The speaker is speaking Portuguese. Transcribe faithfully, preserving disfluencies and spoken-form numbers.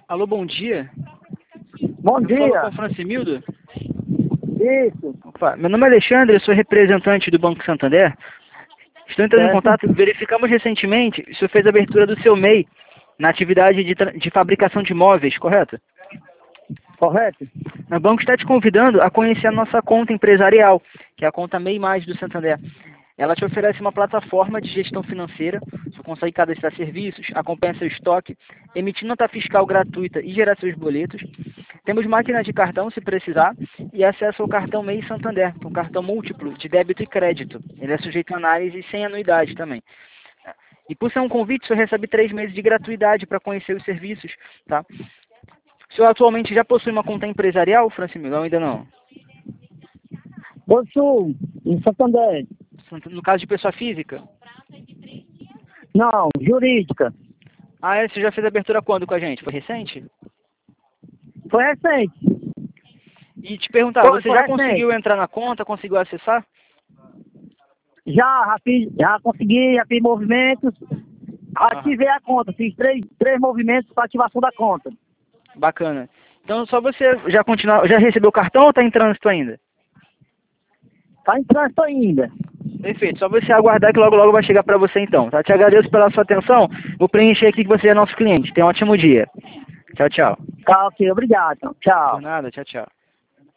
Alô, bom dia. Bom Eu dia. falo com o Francimildo? Isso. Opa, meu nome é Alexandre, eu sou representante do Banco Santander. Estou entrando em Certo. contato, verificamos recentemente, o senhor fez a abertura do seu M E I na atividade de, tra- de fabricação de móveis, correto? Correto? O banco está te convidando a conhecer a nossa conta empresarial, que é a conta M E I Mais do Santander. Ela te oferece uma plataforma de gestão financeira, você consegue cadastrar serviços, acompanhar seu estoque, emitir nota fiscal gratuita e gerar seus boletos. Temos máquina de cartão, se precisar, e acesso ao cartão M E I Santander, que é um cartão múltiplo de débito e crédito. Ele é sujeito a análise sem anuidade também. E por ser um convite, o senhor recebe três meses de gratuidade para conhecer os serviços, tá? O senhor atualmente já possui uma conta empresarial, Francimildo, ou ainda não? Possuo, em Santander. No caso de pessoa física? Não, jurídica. Ah, é? Você já fez a abertura quando com a gente? Foi recente? Foi recente. E te perguntar, Foi, você foi já recente. conseguiu entrar na conta, conseguiu acessar? Já, já, fiz, já consegui, já fiz movimentos. Ativei a conta, fiz três, três movimentos para ativação da conta. Bacana. Então só você já continuar, já recebeu o cartão ou está em trânsito ainda? Tá em trânsito ainda. Perfeito, só você aguardar que logo logo vai chegar para você então, tá? Te agradeço pela sua atenção, vou preencher aqui que você é nosso cliente. Tenha um ótimo dia. Tchau, tchau. Tá, ok, obrigado. Então. Tchau. Por nada, tchau, tchau.